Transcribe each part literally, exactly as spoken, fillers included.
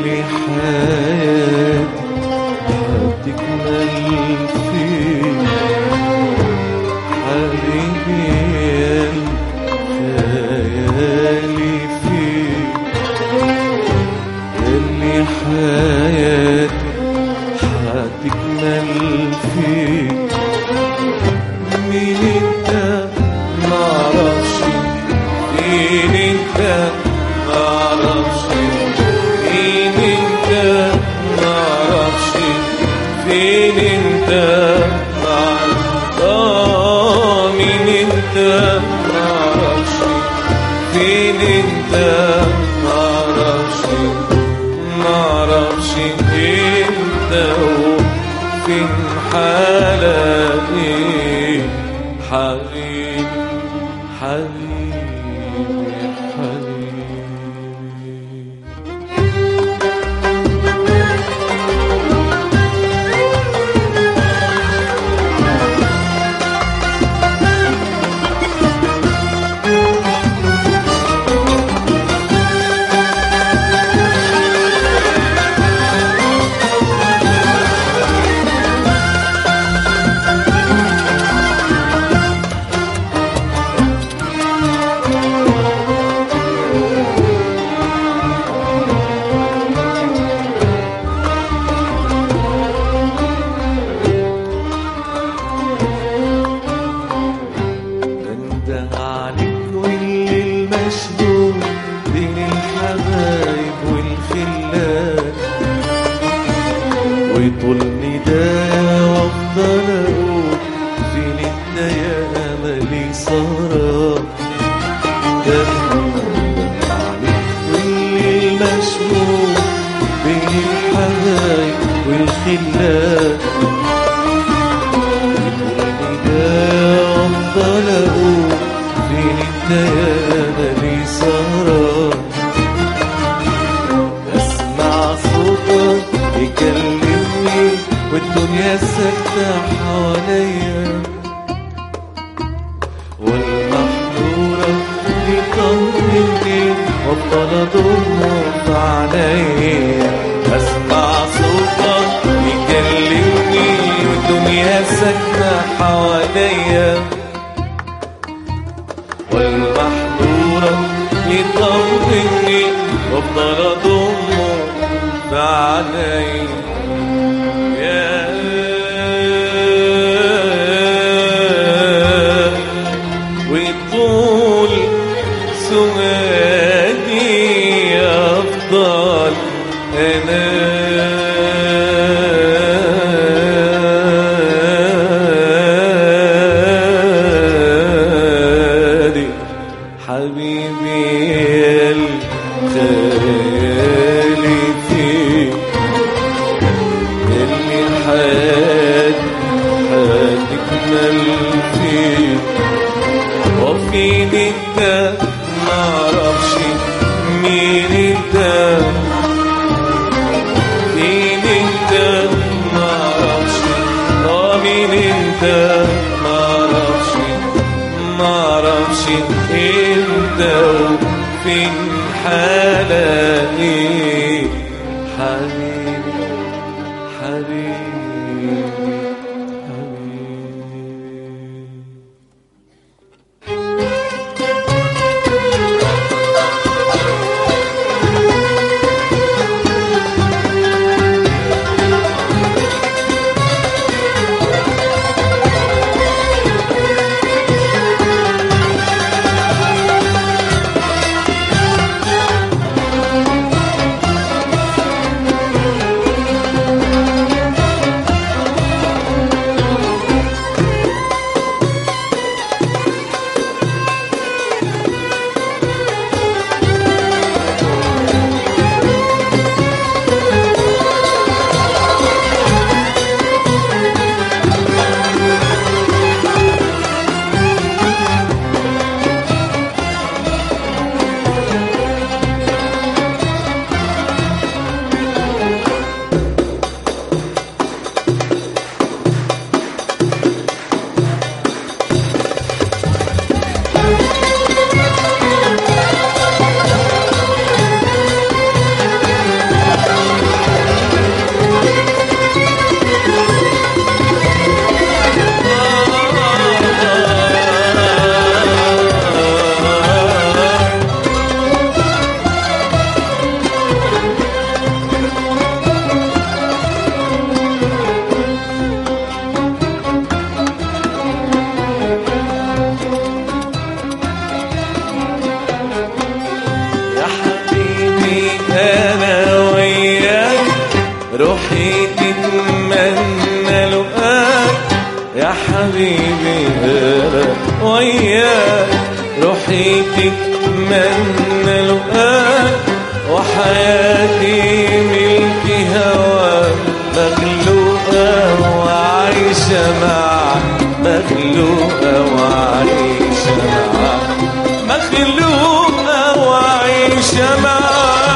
اللي حياتي هتكمل فيك حبيبي، خيالي فيك اللي حياتي هتكمل فيك. مين انت معرفش، مين انت معرفش، مين انت معرفش، فين انت معرفش، اه مين انت معرفش، فين انت معرفش، معرفش انت وفين حالاتي. حبيبي حبيبي حبيبي وطول ندايا وافضل اقول فين انت يا املي سهران. دمع عليك كل المشموم بين الحبايب والخلان. وطول ندايا وافضل اقول فين انت يا املي سهران. اسمع صوتك يكلمني والدنيا ساكتة حواليا، والمحظورة يطمني وافضل اضمه في عينيا. اسمع صوتك يكلمني والدنيا ساكتة حواليا، والمحظورة يطمني وافضل اضمه في عينيا. وطول سؤالي أفضل أنا حبيبي الخيالي فيك اللي حياتي هتكمل فيك. وفين انت معرفش، مين انت، فين انت معرفش، اه مين انت معرفش، معرفش انت وفين حالاتي. حبيبي حبيبي حبيبي أنا وياك روحي تتمنى لقاك وحياتي ملك هواك مخلوقة وعايشة معك مخلوقة وعايشة معك مخلوقة وعايشة معك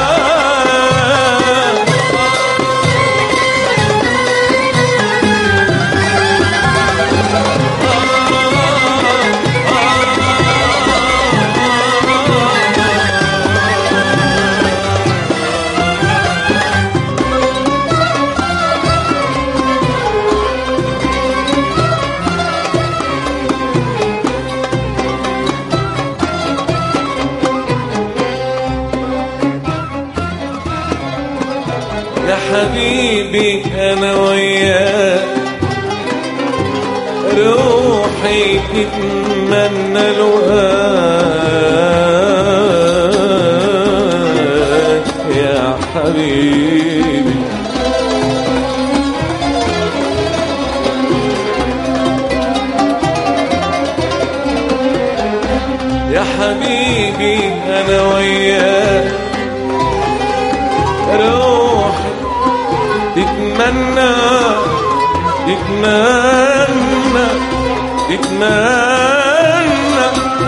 يا حبيبي أنا وياك روحي تتمنى لقاك يا حبيبي يا حبيبي أنا وياك روحي تتمنى تتمنى تتمنى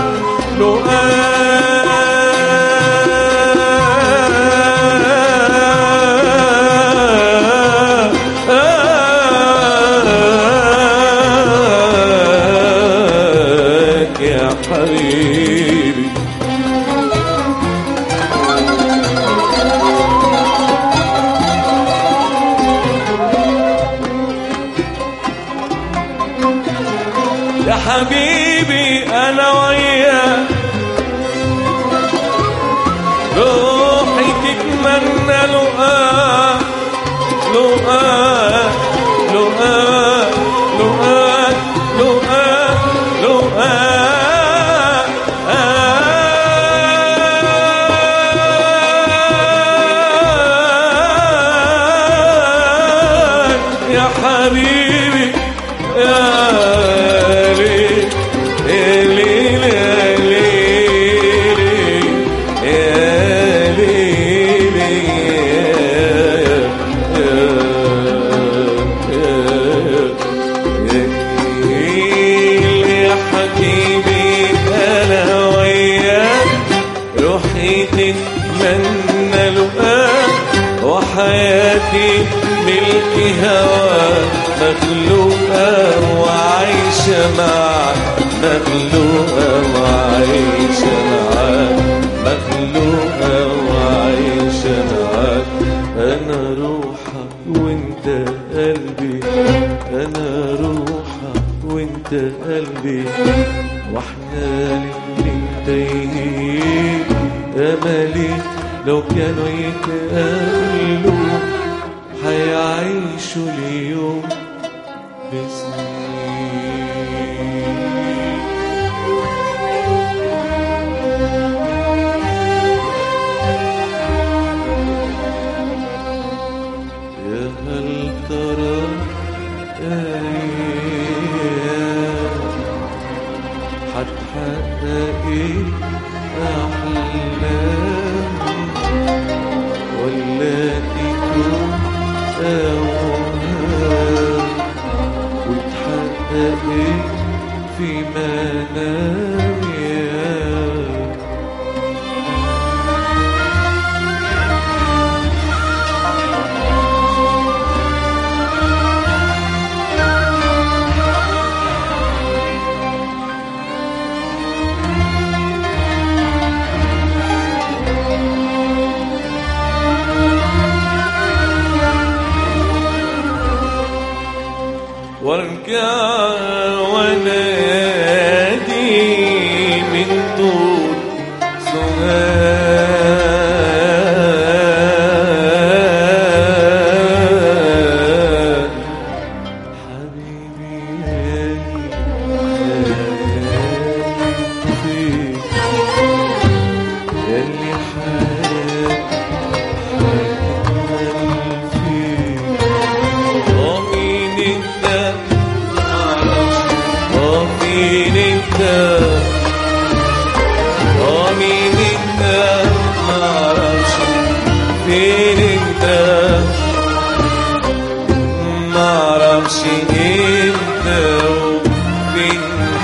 لقاك يا حبيبي يا حبيبي أنا وياك روحي تتمنى لقاك لقاك لقاك لقاك لقاك لقاك يا حبيبي يا تتمنى لقاك وحياتي ملك هواك مخلوقة وعايشة معك مخلوقة وعايشة معك مخلوقة وعايشة معك أنا روحك وانت قلبي أنا روحك وانت قلبي واحنا الاتنين تايهين أملي لو كانوا يتقابلوا هيعيشوا اليوم بسنين يا هل ترى أيام هتحقق ايه أحلام ولا تكون أوهام وتحقق في منام وارجع ونادي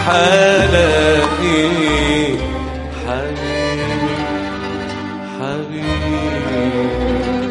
حلاقي حبيبي حبيبي